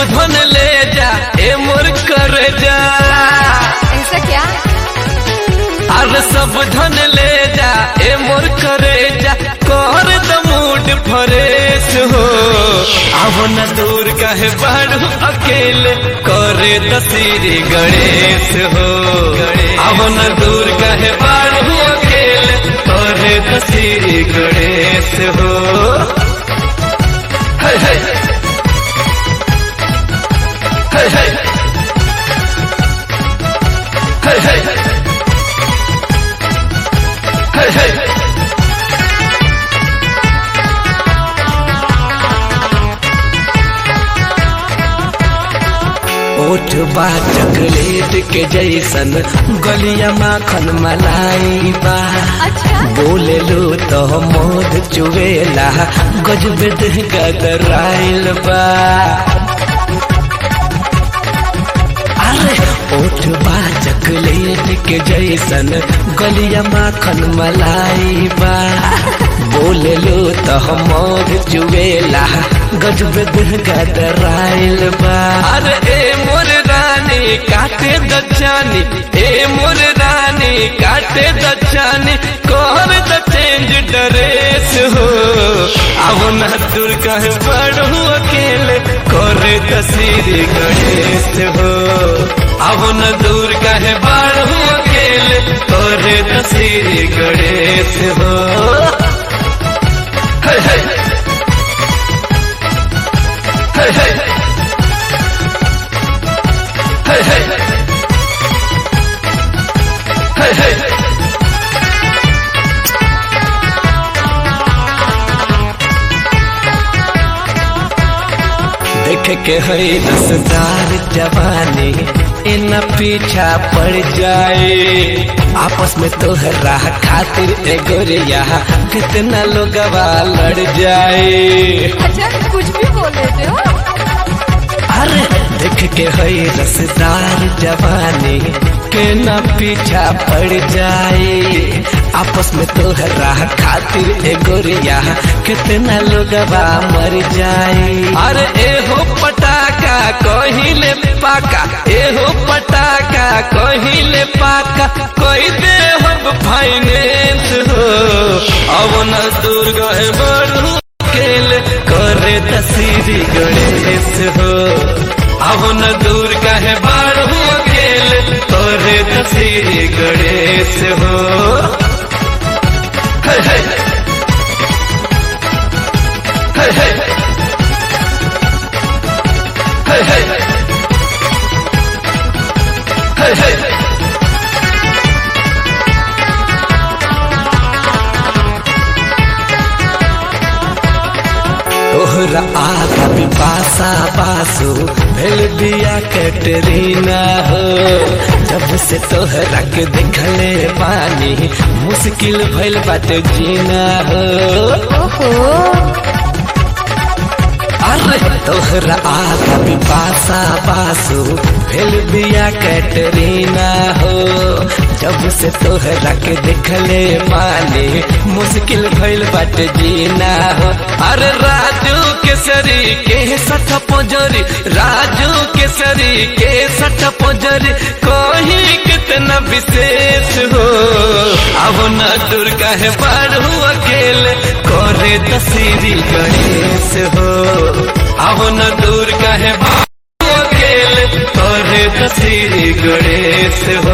धन ले जा ए मोर कर जा। ऐसा क्या? अरे सब धन ले जा ए मोर करे जा, कर द मूड फ्रेश हो। अब न दूर कहे बाड़ू अकेले, करे द श्री गणेश हो। अब न दूर कहे बाड़ू अकेले, करे द श्री गणेश हो। हे हे हे हे हे हे हे हे। ओठ बा चॉकलेट के जैसन, गलिया माखन मलाई बा। अच्छा? बोले लो तो मोद चुवेला, गजबे देह गदराइल बा। अरे ओठ बा चॉकलेट के जैसन, गलिया माखन मलाई बा। बोले लो तो मोद चुवेला, गजबे देह गदराइल बा। अरे ए मोर रानी काटे दचानी, ए मोर रानी काटे दचानी, कर द चेंज ड्रेस हो। अब न दूर कहे बाड़ू अकेले, करे द श्री गणेश हो। अब न दूर कहे बाड़ू अकेले, करे द श्री गणेश हो। हे हे हे हे हे हे हे हे। देख के है रसदार जवानी, इन पीछा पड़ जाए। आपस में तोहरा खातिर ए गोरिया, कितना लोगवा लड़ जाए। अच्छा, कुछ भी बोल लेते हो। अरे देख के है रसदार जवानी, के न पीछा पड़ जाए। आपस में तोहरा खातिर ए गोरिया, कितना लोगवा मर जाए। अरे ए हो पटाखा कहिले पाका, ए हो पटाखा कहिले पाका, कोई दे हो फाइनेंस हो। अब न दूर गए बढ़ू अकेले, करे द श्री गणेश हो। अब न दूर कहे बाड़ू अकेले, करे द श्री गणेश हो। हे हे हे हे हे हे हे हे। तोहरा आगा पिपासा बासु, भेल बिया कैटरीना हो। जब से तोहरा के देखले बानी, मुश्किल भइल बाटे जीना हो। ओहो। अरे तोहरा आगा पिपासा बासु, भेल बिया कैटरीना हो। जब से तोहरा के देखले बानी, मुश्किल भइल बाटे जीना हो। अरे राजू केसरी के सठ पोजरी, राजू केसरी के सठ पोजरी, कोई कितना विशेष हो। अब न दूर कहे बाड़ू अकेले, करे द श्री गणेश हो। अब न दूर कहे बाड़ू अकेले, करे द श्री गणेश